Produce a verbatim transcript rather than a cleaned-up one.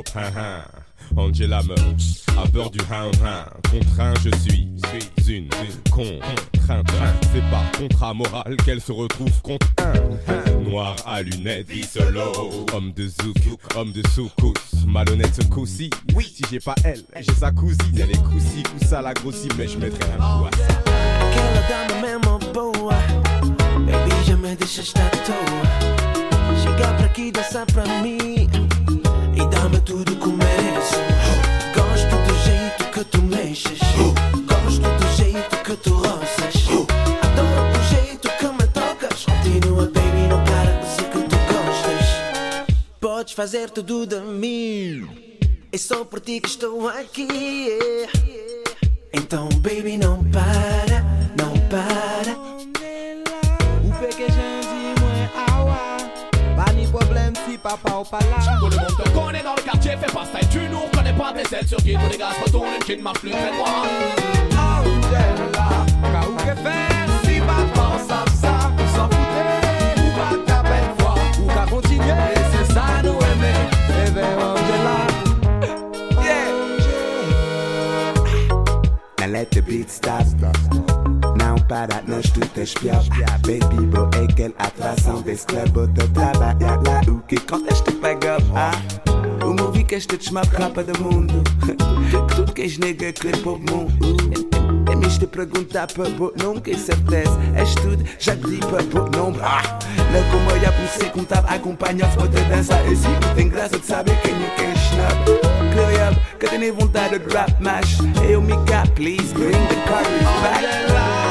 trop, hein, hein. Angela meurt, a peur du hein, hein. Contraint, je suis, suis une, une contrainte. C'est par contrat moral qu'elle se retrouve contre un noir à lunettes, vie solo. Homme de zouk, homme de soukous, malhonnête ce coup-ci. Oui, si j'ai pas elle, j'ai sa cousine. Elle est coussi, coussa la grossie, mais je mettrai un coup à ça. Aquela dama mesmo boa, baby, já me deixaste à toa. Chega pra aqui, dança pra mim e dá-me tudo começo. Gosto do jeito que tu mexes, gosto do jeito que tu roças, adoro o jeito que me tocas. Continua, baby, não para, eu sei que tu gostas. Podes fazer tudo de mim, é só por ti que estou aqui. Então, baby, não para, não para. Ou fait que j'ai dit moi awa. Pas ni problème si papa ou pas là. Tout le monde te connaît dans le quartier, fais pas style, tu nous reconnais pas. Tes aides sur qui tous les gars se retournent, une qui ne marche plus près de moi. Angela, ka ou que faire si papa on savent ça. Ou s'en foutait, ou pas ta belle voix. Ou qu'à continuer, c'est ça nous aimer. Eh ben Angela. Now let the beat stop. Não para, nós tu tens pior. Baby bro, é aquela atração desse club. Bota trabalha lá o que quando este pega up, ah. O movie que este desmapa do mundo. Tudo que és nega quer pro mundo. É misto perguntar para bo, nunca é certeza. És tudo, já pedi para bo, não. Ah, lá como eu ia por ser contava, acompanha-se para te dançar. E sim, tem graça de saber quem é quem snap. Creio que tenho vontade de rap, mas eu me cap, please bring the courage back.